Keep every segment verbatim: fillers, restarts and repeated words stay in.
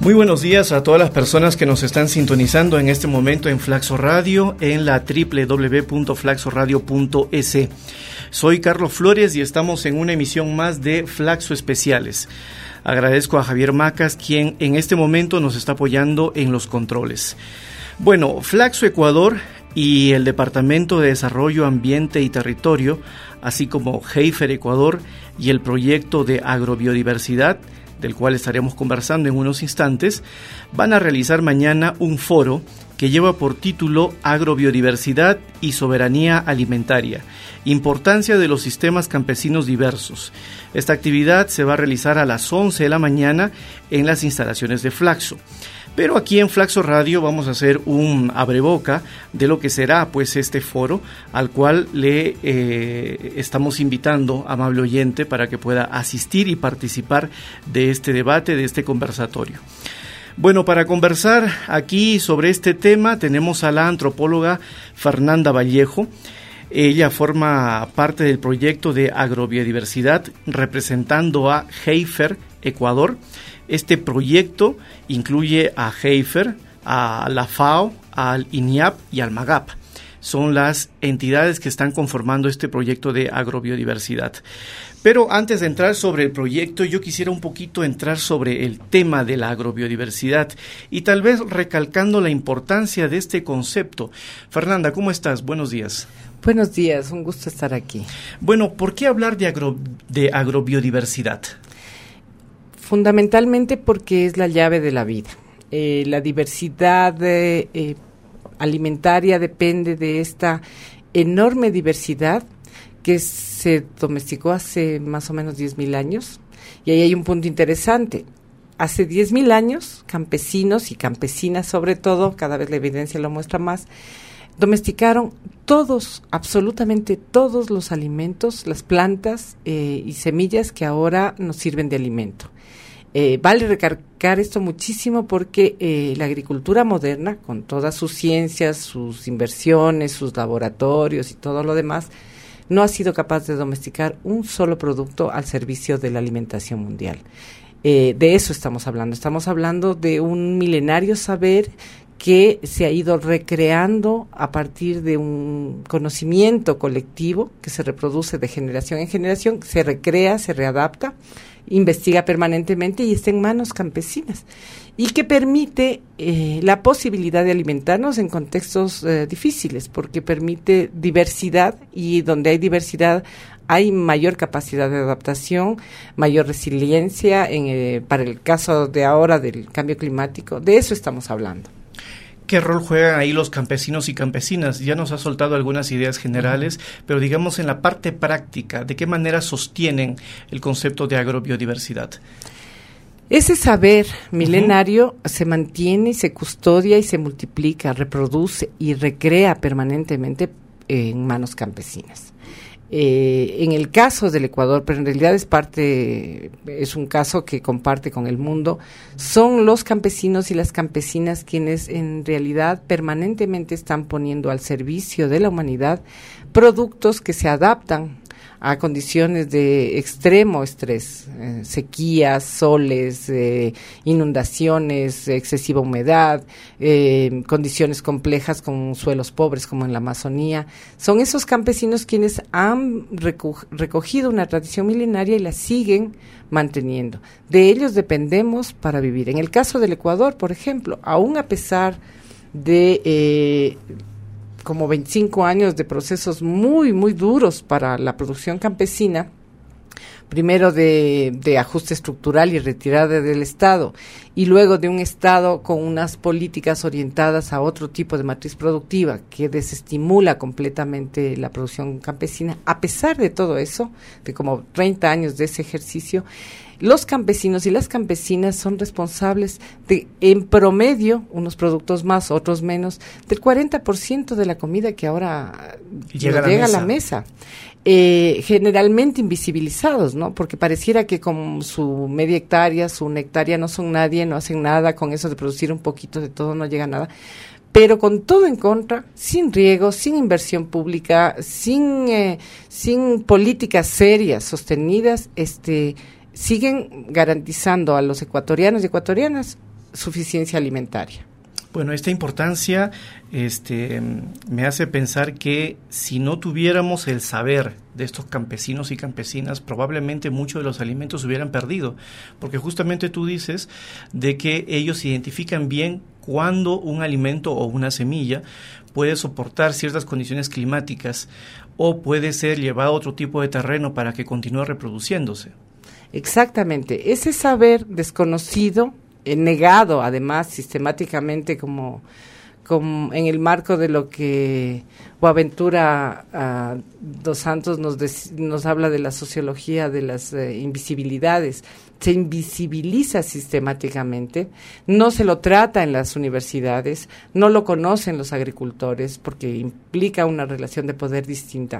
Muy buenos días a todas las personas que nos están sintonizando en este momento en Flaxo Radio, en la doble u doble u doble u punto flaxo radio punto es. Soy Carlos Flores y estamos en una emisión más de Flaxo Especiales. Agradezco a Javier Macas, quien en este momento nos está apoyando en los controles. Bueno, Flaxo Ecuador y el Departamento de Desarrollo, Ambiente y Territorio, así como Heifer Ecuador y el proyecto de agrobiodiversidad, del cual estaremos conversando en unos instantes, van a realizar mañana un foro que lleva por título Agrobiodiversidad y Soberanía Alimentaria, importancia de los sistemas campesinos diversos. Esta actividad se va a realizar a las once de la mañana en las instalaciones de Flaxo. Pero aquí en Flaxo Radio vamos a hacer un abreboca de lo que será pues este foro, al cual le eh, estamos invitando, amable oyente, para que pueda asistir y participar de este debate, de este conversatorio. Bueno, para conversar aquí sobre este tema tenemos a la antropóloga Fernanda Vallejo. Ella forma parte del proyecto de agrobiodiversidad representando a Heifer Ecuador. Este proyecto incluye a Heifer, a la FAO, al INIAP y al MAGAP. Son las entidades que están conformando este proyecto de agrobiodiversidad. Pero antes de entrar sobre el proyecto, yo quisiera un poquito entrar sobre el tema de la agrobiodiversidad y tal vez recalcando la importancia de este concepto. Fernanda, ¿cómo estás? Buenos días. Buenos días, un gusto estar aquí. Bueno, ¿por qué hablar de, agro, de agrobiodiversidad? Fundamentalmente porque es la llave de la vida. Eh, la diversidad eh, eh, alimentaria depende de esta enorme diversidad que se domesticó hace más o menos diez mil años. Y ahí hay un punto interesante. Hace diez mil años, campesinos y campesinas sobre todo, cada vez la evidencia lo muestra más, domesticaron todos, absolutamente todos los alimentos, las plantas eh, y semillas que ahora nos sirven de alimento. Eh, vale recargar esto muchísimo porque eh, la agricultura moderna, con todas sus ciencias, sus inversiones, sus laboratorios y todo lo demás, no ha sido capaz de domesticar un solo producto al servicio de la alimentación mundial. Eh, de eso estamos hablando. Estamos hablando de un milenario saber que se ha ido recreando a partir de un conocimiento colectivo que se reproduce de generación en generación, se recrea, se readapta, investiga permanentemente y está en manos campesinas y que permite eh, la posibilidad de alimentarnos en contextos eh, difíciles, porque permite diversidad y donde hay diversidad hay mayor capacidad de adaptación, mayor resiliencia en, eh, para el caso de ahora del cambio climático. De eso estamos hablando. ¿Qué rol juegan ahí los campesinos y campesinas? Ya nos ha soltado algunas ideas generales, uh-huh. pero digamos en la parte práctica, ¿de qué manera sostienen el concepto de agrobiodiversidad? Ese saber milenario uh-huh. se mantiene y se custodia y se multiplica, reproduce y recrea permanentemente en manos campesinas. Eh, en el caso del Ecuador, pero en realidad es parte, es un caso que comparte con el mundo, son los campesinos y las campesinas quienes en realidad permanentemente están poniendo al servicio de la humanidad productos que se adaptan a condiciones de extremo estrés, eh, sequías, soles, eh, inundaciones, excesiva humedad, eh, condiciones complejas con suelos pobres como en la Amazonía. Son esos campesinos quienes han reco- recogido una tradición milenaria y la siguen manteniendo. De ellos dependemos para vivir. En el caso del Ecuador, por ejemplo, aún a pesar de Eh, como veinticinco años de procesos muy, muy duros para la producción campesina, primero de, de ajuste estructural y retirada del Estado, y luego de un Estado con unas políticas orientadas a otro tipo de matriz productiva que desestimula completamente la producción campesina. A pesar de todo eso, de como treinta años de ese ejercicio, los campesinos y las campesinas son responsables de, en promedio, unos productos más, otros menos, del cuarenta por ciento de la comida que ahora llega, a, llega la a la mesa. Eh, generalmente invisibilizados, ¿no? Porque pareciera que con su media hectárea, su una hectárea no son nadie, no hacen nada, con eso de producir un poquito de todo no llega a nada. Pero con todo en contra, sin riego, sin inversión pública, sin, eh, sin políticas serias, sostenidas, este... siguen garantizando a los ecuatorianos y ecuatorianas suficiencia alimentaria. Bueno, esta importancia este, me hace pensar que si no tuviéramos el saber de estos campesinos y campesinas, probablemente muchos de los alimentos se hubieran perdido, porque justamente tú dices de que ellos identifican bien cuándo un alimento o una semilla puede soportar ciertas condiciones climáticas o puede ser llevado a otro tipo de terreno para que continúe reproduciéndose. Exactamente, ese saber desconocido, eh, negado además sistemáticamente como, como en el marco de lo que Boaventura uh, dos Santos nos, des, nos habla de la sociología de las eh, invisibilidades, se invisibiliza sistemáticamente, no se lo trata en las universidades, no lo conocen los agricultores porque implica una relación de poder distinta.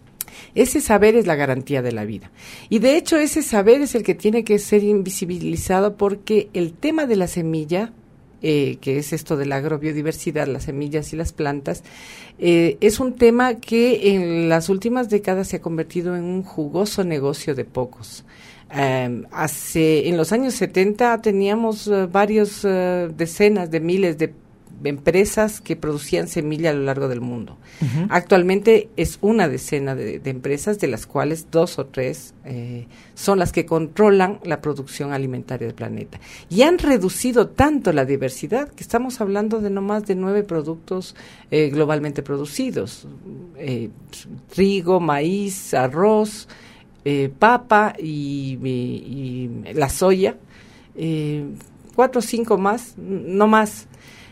Ese saber es la garantía de la vida. Y de hecho ese saber es el que tiene que ser invisibilizado porque el tema de la semilla, eh, que es esto de la agrobiodiversidad, las semillas y las plantas, eh, es un tema que en las últimas décadas se ha convertido en un jugoso negocio de pocos. Um, hace en los años setenta teníamos uh, varios uh, decenas de miles de empresas que producían semilla a lo largo del mundo. Uh-huh. Actualmente es una decena de, de empresas, de las cuales dos o tres eh, son las que controlan la producción alimentaria del planeta. Y han reducido tanto la diversidad que estamos hablando de no más de nueve productos eh, globalmente producidos. Eh, trigo, maíz, arroz, Eh, papa y, y, y la soya, eh, cuatro o cinco más, no más.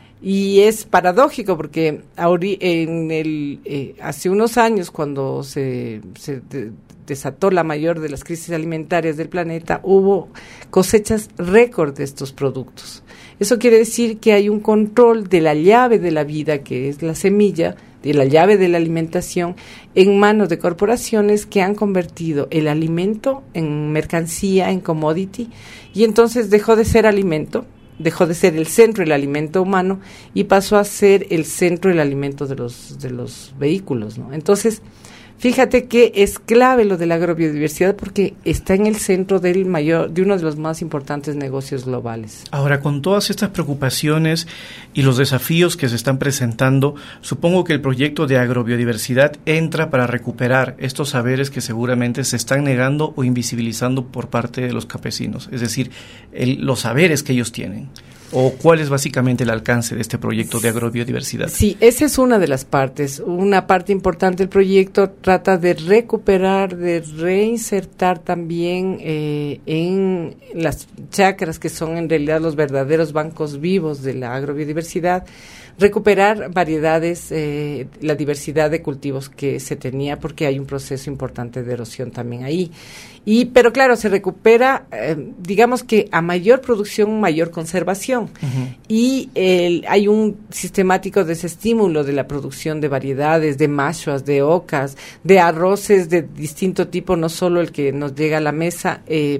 Y es paradójico porque ahori- en el, eh, hace unos años, cuando se, se de, desató la mayor de las crisis alimentarias del planeta, hubo cosechas récord de estos productos. Eso quiere decir que hay un control de la llave de la vida, que es la semilla, de la llave de la alimentación, en manos de corporaciones que han convertido el alimento en mercancía, en commodity, y entonces dejó de ser alimento, dejó de ser el centro del alimento humano y pasó a ser el centro del alimento de los de los vehículos, ¿no? Entonces, fíjate que es clave lo de la agrobiodiversidad porque está en el centro del mayor, de uno de los más importantes negocios globales. Ahora, con todas estas preocupaciones y los desafíos que se están presentando, supongo que el proyecto de agrobiodiversidad entra para recuperar estos saberes que seguramente se están negando o invisibilizando por parte de los campesinos, es decir, el, los saberes que ellos tienen. ¿O cuál es básicamente el alcance de este proyecto de agrobiodiversidad? Sí, esa es una de las partes. Una parte importante del proyecto trata de recuperar, de reinsertar también eh, en las chacras, que son en realidad los verdaderos bancos vivos de la agrobiodiversidad, recuperar variedades, eh, la diversidad de cultivos que se tenía, porque hay un proceso importante de erosión también ahí. Y, pero claro, se recupera, eh, digamos que a mayor producción, mayor conservación. Uh-huh. Y el, hay un sistemático desestímulo de la producción de variedades, de machuas, de ocas, de arroces de distinto tipo, no solo el que nos llega a la mesa, eh,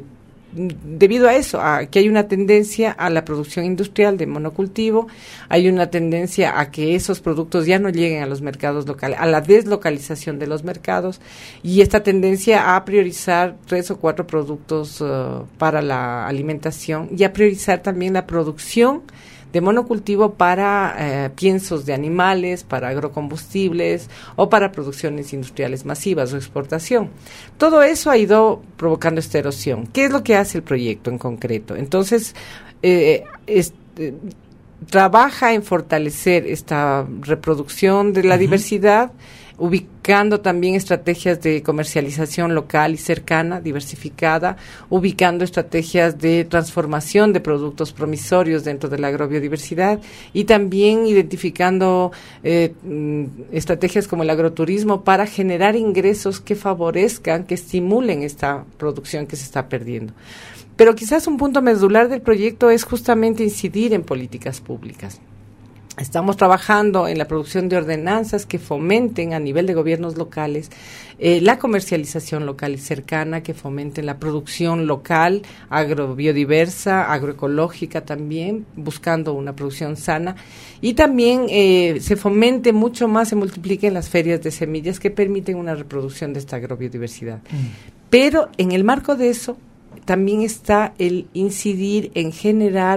debido a eso, a que hay una tendencia a la producción industrial de monocultivo, hay una tendencia a que esos productos ya no lleguen a los mercados locales, a la deslocalización de los mercados, y esta tendencia a priorizar tres o cuatro productos uh, para la alimentación y a priorizar también la producción de monocultivo para eh, piensos de animales, para agrocombustibles o para producciones industriales masivas o exportación. Todo eso ha ido provocando esta erosión. ¿Qué es lo que hace el proyecto en concreto? Entonces, eh, es, eh, trabaja en fortalecer esta reproducción de la uh-huh. diversidad, ubicando también estrategias de comercialización local y cercana, diversificada, ubicando estrategias de transformación de productos promisorios dentro de la agrobiodiversidad y también identificando eh, estrategias como el agroturismo para generar ingresos que favorezcan, que estimulen esta producción que se está perdiendo. Pero quizás un punto medular del proyecto es justamente incidir en políticas públicas. Estamos trabajando en la producción de ordenanzas que fomenten a nivel de gobiernos locales eh, la comercialización local y cercana, que fomenten la producción local, agrobiodiversa, agroecológica también, buscando una producción sana. Y también eh, se fomente mucho más, se multipliquen las ferias de semillas que permiten una reproducción de esta agrobiodiversidad. Mm. Pero en el marco de eso también está el incidir en generar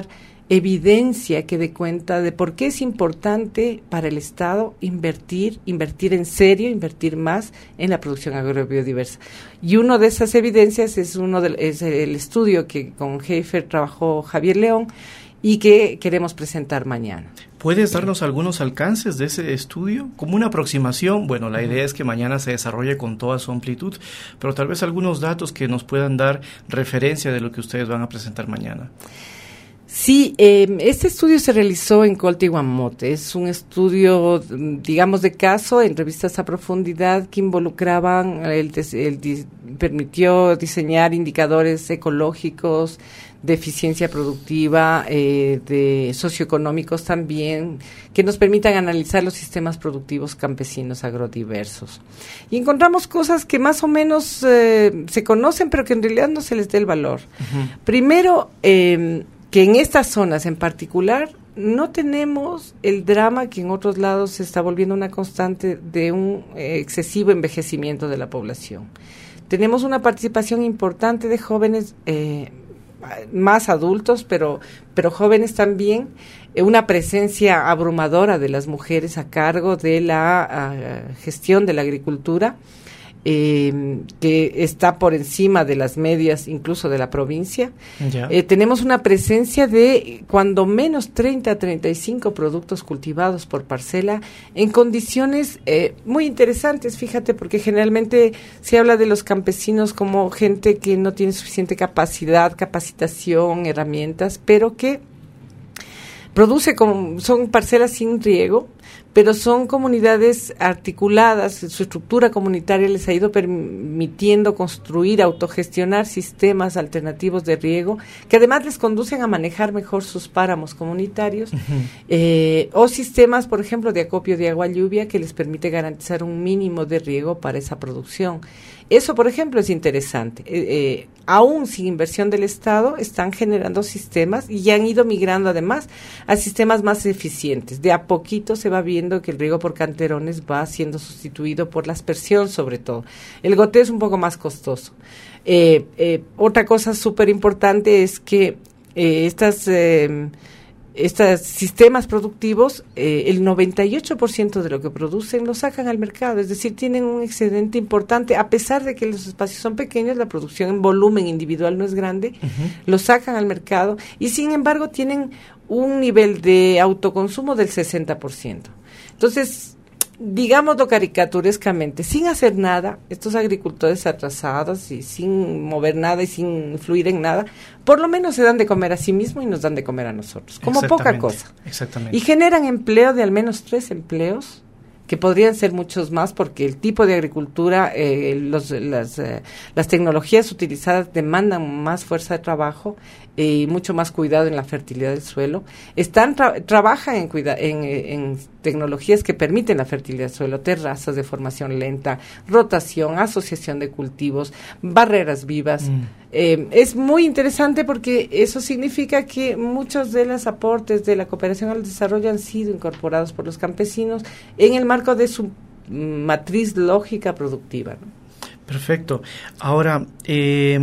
evidencia que dé cuenta de por qué es importante para el Estado invertir, invertir en serio, invertir más en la producción agrobiodiversa. Y una de esas evidencias es uno de, es el estudio que con Heifer trabajó Javier León y que queremos presentar mañana. ¿Puedes darnos algunos alcances de ese estudio? Como una aproximación, bueno, la idea es que mañana se desarrolle con toda su amplitud, pero tal vez algunos datos que nos puedan dar referencia de lo que ustedes van a presentar mañana. Sí, eh, este estudio se realizó en Colta y Guamote. Es un estudio, digamos, de caso, entrevistas a profundidad que involucraban, el, el, permitió diseñar indicadores ecológicos, de eficiencia productiva, eh, de socioeconómicos también, que nos permitan analizar los sistemas productivos campesinos agrodiversos. Y encontramos cosas que más o menos eh, se conocen, pero que en realidad no se les da el valor. Uh-huh. Primero, eh, que en estas zonas en particular no tenemos el drama que en otros lados se está volviendo una constante de un eh, excesivo envejecimiento de la población. Tenemos una participación importante de jóvenes, eh, más adultos, pero, pero jóvenes también, eh, una presencia abrumadora de las mujeres a cargo de la uh, gestión de la agricultura, Eh, que está por encima de las medias incluso de la provincia. Eh, tenemos una presencia de cuando menos treinta a treinta y cinco productos cultivados por parcela en condiciones eh, muy interesantes, fíjate, porque generalmente se habla de los campesinos como gente que no tiene suficiente capacidad, capacitación, herramientas, pero que produce como, son parcelas sin riego, pero son comunidades articuladas, su estructura comunitaria les ha ido permitiendo construir, autogestionar sistemas alternativos de riego, que además les conducen a manejar mejor sus páramos comunitarios, uh-huh. eh, o sistemas, por ejemplo, de acopio de agua lluvia, que les permite garantizar un mínimo de riego para esa producción. Eso, por ejemplo, es interesante. Eh, eh, aún sin inversión del Estado, están generando sistemas y ya han ido migrando además a sistemas más eficientes. De a poquito se va viendo que el riego por canterones va siendo sustituido por la aspersión, sobre todo. El goteo es un poco más costoso. Eh, eh, otra cosa súper importante es que eh, estas... Eh, Estos sistemas productivos, eh, el noventa y ocho por ciento de lo que producen lo sacan al mercado, es decir, tienen un excedente importante, a pesar de que los espacios son pequeños, la producción en volumen individual no es grande, uh-huh. lo sacan al mercado y sin embargo tienen un nivel de autoconsumo del sesenta por ciento. Entonces, digámoslo caricaturescamente, sin hacer nada, estos agricultores atrasados y sin mover nada y sin influir en nada, por lo menos se dan de comer a sí mismos y nos dan de comer a nosotros, como poca cosa. Exactamente. Y generan empleo de al menos tres empleos, que podrían ser muchos más porque el tipo de agricultura, eh, los, las, eh, las tecnologías utilizadas demandan más fuerza de trabajo y eh, mucho más cuidado en la fertilidad del suelo. Están tra- trabajan en, cuida- en, en tecnologías que permiten la fertilidad del suelo, terrazas de formación lenta, rotación, asociación de cultivos, barreras vivas. Mm. Eh, es muy interesante porque eso significa que muchos de los aportes de la cooperación al desarrollo han sido incorporados por los campesinos en el marco de su matriz lógica productiva, ¿no? Perfecto. Ahora, eh,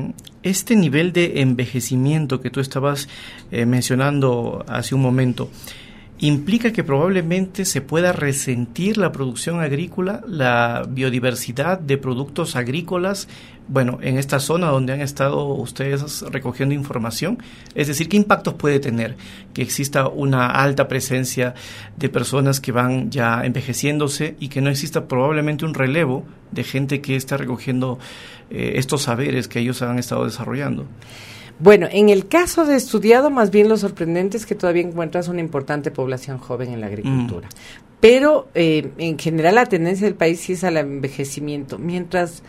este nivel de envejecimiento que tú estabas eh, mencionando hace un momento, implica que probablemente se pueda resentir la producción agrícola, la biodiversidad de productos agrícolas, bueno, en esta zona donde han estado ustedes recogiendo información. Es decir, ¿qué impactos puede tener que exista una alta presencia de personas que van ya envejeciéndose y que no exista probablemente un relevo de gente que está recogiendo eh, estos saberes que ellos han estado desarrollando? Bueno, en el caso de estudiado, más bien lo sorprendente es que todavía encuentras una importante población joven en la agricultura. Mm. Pero eh, en general la tendencia del país sí es al envejecimiento, mientras...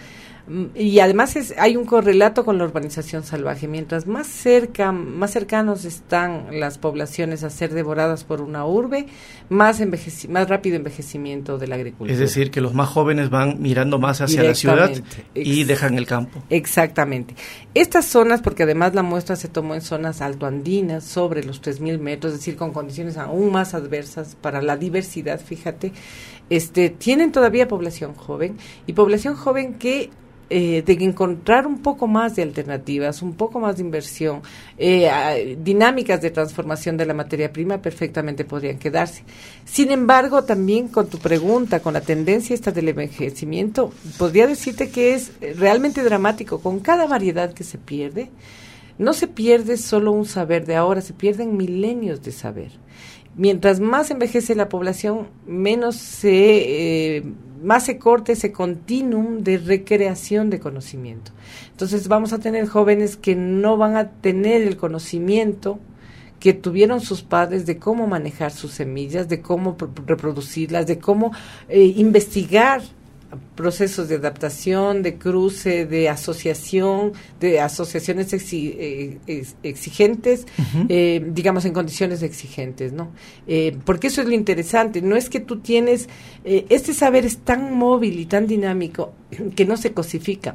Y además es, hay un correlato con la urbanización salvaje. Mientras más cerca, más cercanos están las poblaciones a ser devoradas por una urbe, más envejeci- más rápido envejecimiento de la agricultura. Es decir, que los más jóvenes van mirando más hacia la ciudad y Ex- dejan el campo. Exactamente. Estas zonas, porque además la muestra se tomó en zonas altoandinas, sobre los tres mil metros, es decir, con condiciones aún más adversas para la diversidad, fíjate, este, tienen todavía población joven, y población joven que eh, de encontrar un poco más de alternativas, un poco más de inversión, eh, dinámicas de transformación de la materia prima perfectamente podrían quedarse. Sin embargo, también con tu pregunta, con la tendencia esta del envejecimiento, podría decirte que es realmente dramático. Con cada variedad que se pierde, no se pierde solo un saber de ahora, se pierden milenios de saber. Mientras más envejece la población, menos se, eh, más se corta ese continuum de recreación de conocimiento. Entonces vamos a tener jóvenes que no van a tener el conocimiento que tuvieron sus padres de cómo manejar sus semillas, de cómo reproducirlas, de cómo eh, investigar procesos de adaptación, de cruce, de asociación, de asociaciones exi, eh, ex, exigentes, uh-huh. eh, digamos en condiciones exigentes, ¿no? Eh, porque eso es lo interesante, no es que tú tienes, eh, este saber es tan móvil y tan dinámico que no se cosifica.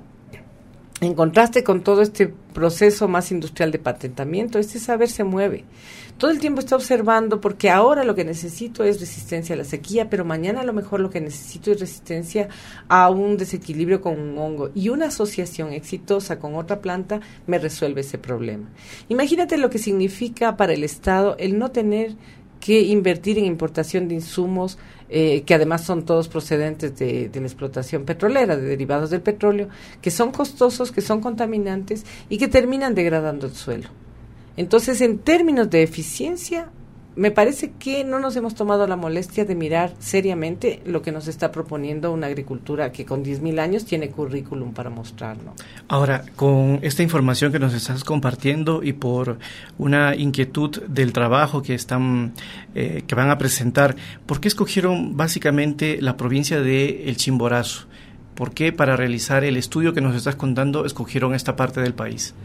En contraste con todo este proceso más industrial de patentamiento, este saber se mueve. Todo el tiempo está observando, porque ahora lo que necesito es resistencia a la sequía, pero mañana a lo mejor lo que necesito es resistencia a un desequilibrio con un hongo. Y una asociación exitosa con otra planta me resuelve ese problema. Imagínate lo que significa para el Estado el no tener que invertir en importación de insumos, eh, que además son todos procedentes de, de la explotación petrolera, de derivados del petróleo, que son costosos, que son contaminantes y que terminan degradando el suelo. Entonces, en términos de eficiencia, me parece que no nos hemos tomado la molestia de mirar seriamente lo que nos está proponiendo una agricultura que con diez mil años tiene currículum para mostrarnos. Ahora, con esta información que nos estás compartiendo y por una inquietud del trabajo que están eh, que van a presentar, ¿por qué escogieron básicamente la provincia de El Chimborazo? ¿Por qué para realizar el estudio que nos estás contando escogieron esta parte del país?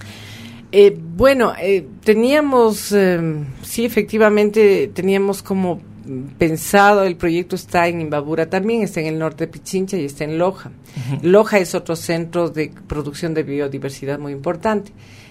Eh, bueno, eh, teníamos, eh, sí, efectivamente, teníamos como pensado, el proyecto está en Imbabura también, está en el norte de Pichincha y está en Loja. Uh-huh. Loja es otro centro de producción de biodiversidad muy importante.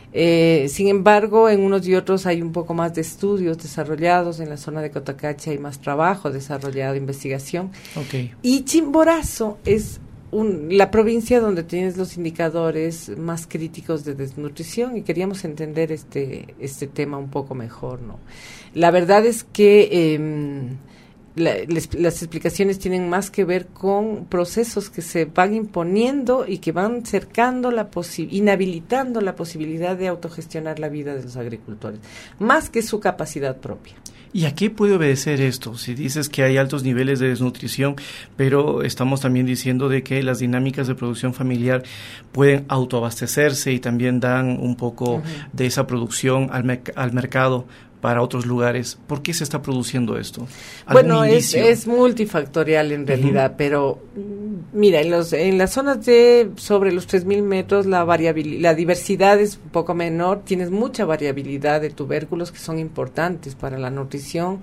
Eh, sin embargo, en unos y otros hay un poco más de estudios desarrollados, en la zona de Cotacachi hay más trabajo desarrollado, investigación. Okay. Y Chimborazo es Un, la provincia donde tienes los indicadores más críticos de desnutrición y queríamos entender este este tema un poco mejor, ¿no? La verdad es que eh, la, les, las explicaciones tienen más que ver con procesos que se van imponiendo y que van cercando la posi- inhabilitando la posibilidad de autogestionar la vida de los agricultores, más que su capacidad propia. ¿Y a qué puede obedecer esto? Si dices que hay altos niveles de desnutrición, pero estamos también diciendo de que las dinámicas de producción familiar pueden autoabastecerse y también dan un poco uh-huh. de esa producción al, me- al mercado para otros lugares. ¿Por qué se está produciendo esto? Bueno, es, es multifactorial en realidad, uh-huh. pero mira, en, los, en las zonas de sobre los tres mil metros la variabil- la diversidad es un poco menor, tienes mucha variabilidad de tubérculos que son importantes para la nutrición,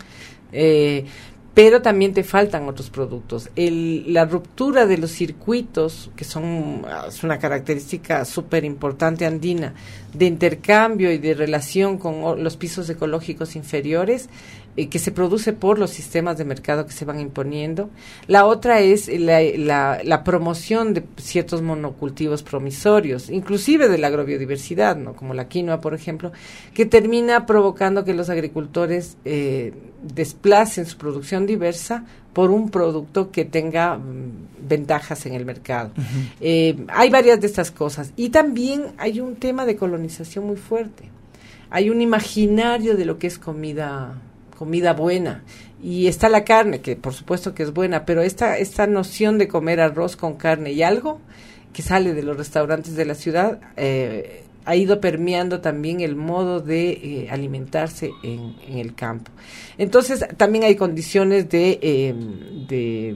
eh, pero también te faltan otros productos. El, la ruptura de los circuitos, que son es una característica súper importante andina, de intercambio y de relación con o, los pisos ecológicos inferiores, eh, que se produce por los sistemas de mercado que se van imponiendo. La otra es la, la, la promoción de ciertos monocultivos promisorios, inclusive de la agrobiodiversidad, ¿no? Como la quinoa, por ejemplo, que termina provocando que los agricultores eh, desplacen su producción diversa por un producto que tenga mm, ventajas en el mercado. Uh-huh. Eh, hay varias de estas cosas. Y también hay un tema de colonización muy fuerte. Hay un imaginario de lo que es comida comida buena, y está la carne, que por supuesto que es buena, pero esta esta noción de comer arroz con carne y algo que sale de los restaurantes de la ciudad eh, ha ido permeando también el modo de eh, alimentarse en, en el campo. Entonces también hay condiciones de eh, de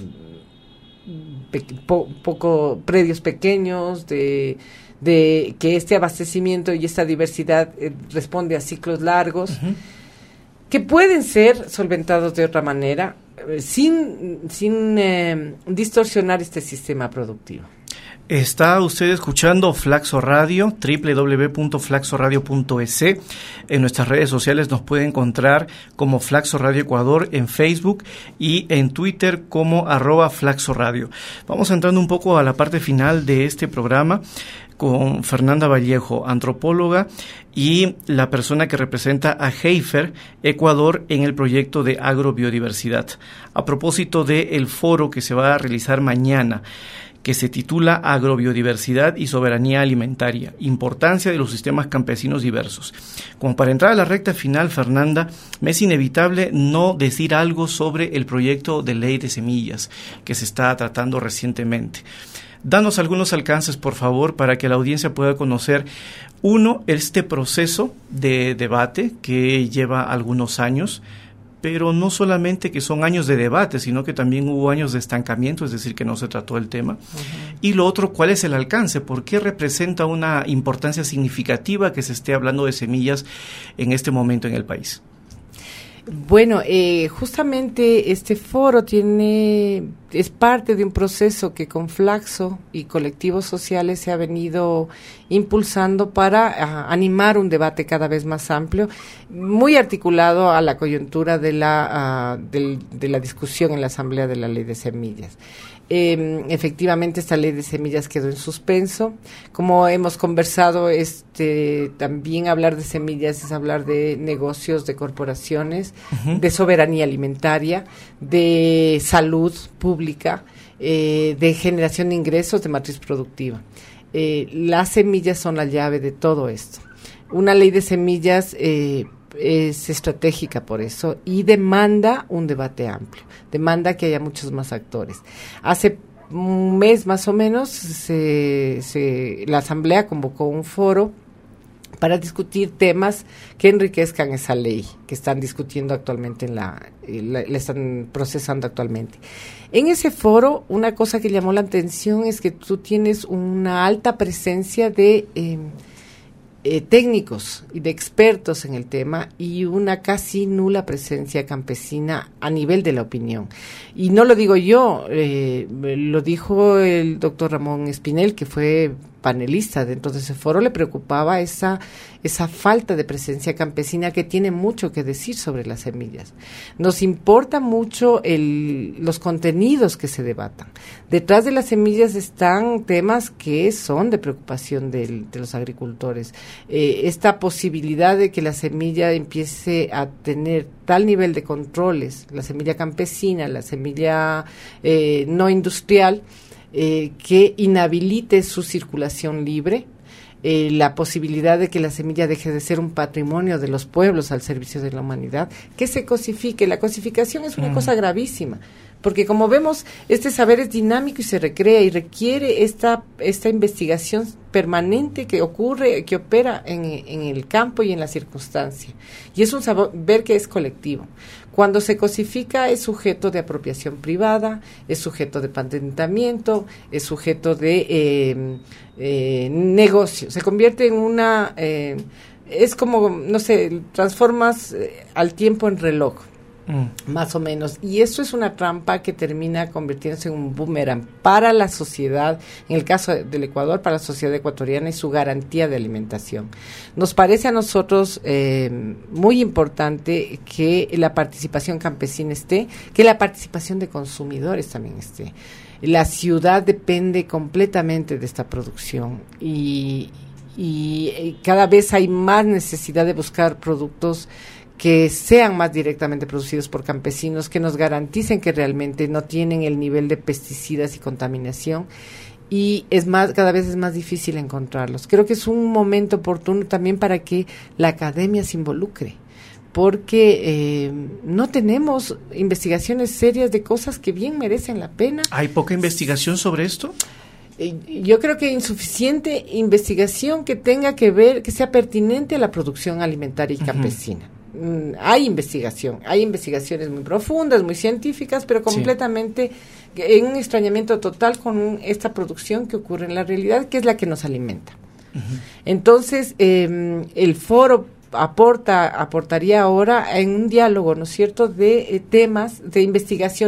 pe- po- poco predios pequeños, de de que este abastecimiento y esta diversidad eh, responde a ciclos largos. Uh-huh. Que pueden ser solventados de otra manera, eh, sin, sin eh, distorsionar este sistema productivo. Está usted escuchando Flaxo Radio, doble u doble u doble u punto flaxo radio punto e s. En nuestras redes sociales nos puede encontrar como Flaxo Radio Ecuador en Facebook y en Twitter como arroba Flaxo Radio. Vamos entrando un poco a la parte final de este programa con Fernanda Vallejo, antropóloga y la persona que representa a Heifer Ecuador en el proyecto de agrobiodiversidad. A propósito del foro que se va a realizar mañana, que se titula Agrobiodiversidad y Soberanía Alimentaria, importancia de los sistemas campesinos diversos. Como para entrar a la recta final, Fernanda, me es inevitable no decir algo sobre el proyecto de ley de semillas que se está tratando recientemente. Danos algunos alcances, por favor, para que la audiencia pueda conocer, uno, este proceso de debate que lleva algunos años, pero no solamente que son años de debate, sino que también hubo años de estancamiento, es decir, que no se trató el tema. Uh-huh. Y lo otro, ¿cuál es el alcance? ¿Por qué representa una importancia significativa que se esté hablando de semillas en este momento en el país? Bueno, eh, justamente este foro tiene es parte de un proceso que con Flaxo y colectivos sociales se ha venido impulsando para uh, animar un debate cada vez más amplio, muy articulado a la coyuntura de la uh, del, de la discusión en la Asamblea de la Ley de Semillas. Eh, efectivamente, esta ley de semillas quedó en suspenso. Como hemos conversado, este también hablar de semillas es hablar de negocios, de corporaciones, uh-huh. de soberanía alimentaria, de salud pública, eh, de generación de ingresos, de matriz productiva. Eh, las semillas son la llave de todo esto. Una ley de semillas eh, es estratégica por eso y demanda un debate amplio, demanda que haya muchos más actores. Hace un mes más o menos se, se, la Asamblea convocó un foro para discutir temas que enriquezcan esa ley que están discutiendo actualmente en la, la, la están procesando actualmente. En ese foro, una cosa que llamó la atención es que tú tienes una alta presencia de eh, Eh, técnicos y de expertos en el tema y una casi nula presencia campesina a nivel de la opinión. Y no lo digo yo, eh, lo dijo el doctor Ramón Espinel, que fue panelista dentro de ese foro. Le preocupaba esa, esa falta de presencia campesina que tiene mucho que decir sobre las semillas. Nos importa mucho el, los contenidos que se debatan. Detrás de las semillas están temas que son de preocupación del, de los agricultores. Eh, esta posibilidad de que la semilla empiece a tener tal nivel de controles, la semilla campesina, la semilla eh, no industrial, eh, que inhabilite su circulación libre, eh, la posibilidad de que la semilla deje de ser un patrimonio de los pueblos al servicio de la humanidad, que se cosifique. La cosificación es una mm. cosa gravísima, porque como vemos, este saber es dinámico y se recrea y requiere esta esta investigación permanente que ocurre, que opera en, en el campo y en la circunstancia. Y es un saber que es colectivo. Cuando se cosifica es sujeto de apropiación privada, es sujeto de patentamiento, es sujeto de eh, eh, negocio. Se convierte en una... Eh, es como, no sé, transformas eh, al tiempo en reloj. Mm. Más o menos, y eso es una trampa que termina convirtiéndose en un boomerang para la sociedad, en el caso del Ecuador, para la sociedad ecuatoriana y su garantía de alimentación. Nos parece a nosotros eh, muy importante que la participación campesina esté, que la participación de consumidores también esté. La ciudad depende completamente de esta producción y, y cada vez hay más necesidad de buscar productos que sean más directamente producidos por campesinos, que nos garanticen que realmente no tienen el nivel de pesticidas y contaminación, y es más, cada vez es más difícil encontrarlos. Creo que es un momento oportuno también para que la academia se involucre, porque eh, no tenemos investigaciones serias de cosas que bien merecen la pena. ¿Hay poca investigación sobre esto? Yo creo que insuficiente investigación que tenga que ver, que sea pertinente a la producción alimentaria y campesina. Uh-huh. Hay investigación, hay investigaciones muy profundas, muy científicas, pero completamente sí. en un extrañamiento total con un, esta producción que ocurre en la realidad, que es la que nos alimenta. Uh-huh. Entonces, eh, el foro aporta aportaría ahora en un diálogo, ¿no es cierto?, de eh, temas, de investigaciones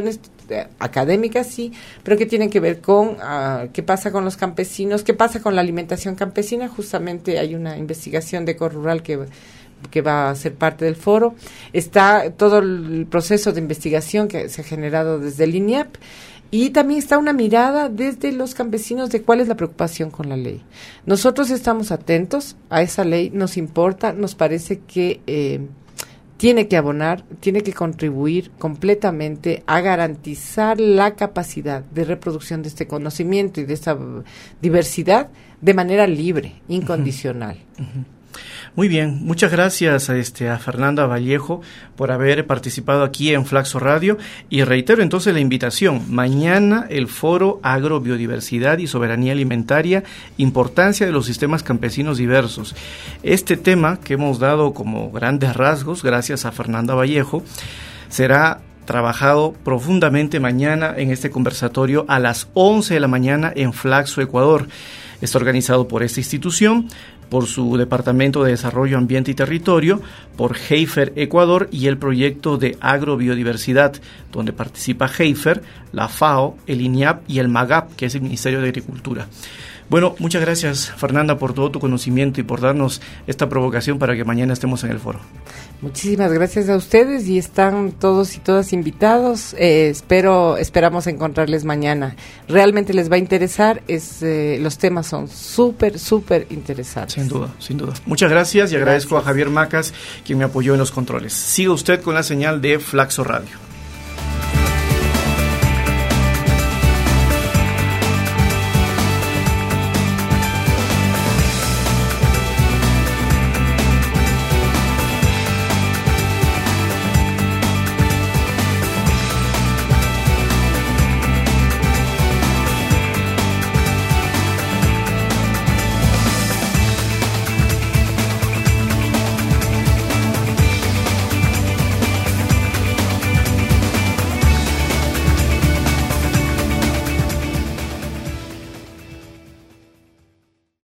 eh, académicas, sí, pero que tienen que ver con uh, qué pasa con los campesinos, qué pasa con la alimentación campesina. Justamente hay una investigación de Corrural que que va a ser parte del foro. Está todo el proceso de investigación que se ha generado desde el I N I A P, y también está una mirada desde los campesinos de cuál es la preocupación con la ley. Nosotros estamos atentos a esa ley, nos importa, nos parece que eh, tiene que abonar, tiene que contribuir completamente a garantizar la capacidad de reproducción de este conocimiento y de esta diversidad de manera libre, incondicional. Uh-huh. Uh-huh. Muy bien, muchas gracias a, este, a Fernanda Vallejo por haber participado aquí en Flaxo Radio, y reitero entonces la invitación: mañana el foro Agrobiodiversidad y Soberanía Alimentaria, importancia de los sistemas campesinos diversos. Este tema que hemos dado como grandes rasgos gracias a Fernanda Vallejo será trabajado profundamente mañana en este conversatorio a las once de la mañana en Flaxo, Ecuador. Está organizado por esta institución, por su Departamento de Desarrollo Ambiente y Territorio, por Heifer Ecuador y el proyecto de agrobiodiversidad, donde participa Heifer, la FAO, el I N I A P y el MAGAP, que es el Ministerio de Agricultura. Bueno, muchas gracias, Fernanda, por todo tu conocimiento y por darnos esta provocación para que mañana estemos en el foro. Muchísimas gracias a ustedes, y están todos y todas invitados. Eh, espero, esperamos encontrarles mañana. Realmente les va a interesar, es, eh, los temas son súper, súper interesantes. Sin duda, sin duda. Muchas gracias y agradezco Gracias. a Javier Macas, quien me apoyó en los controles. Siga usted con la señal de Flaxo Radio.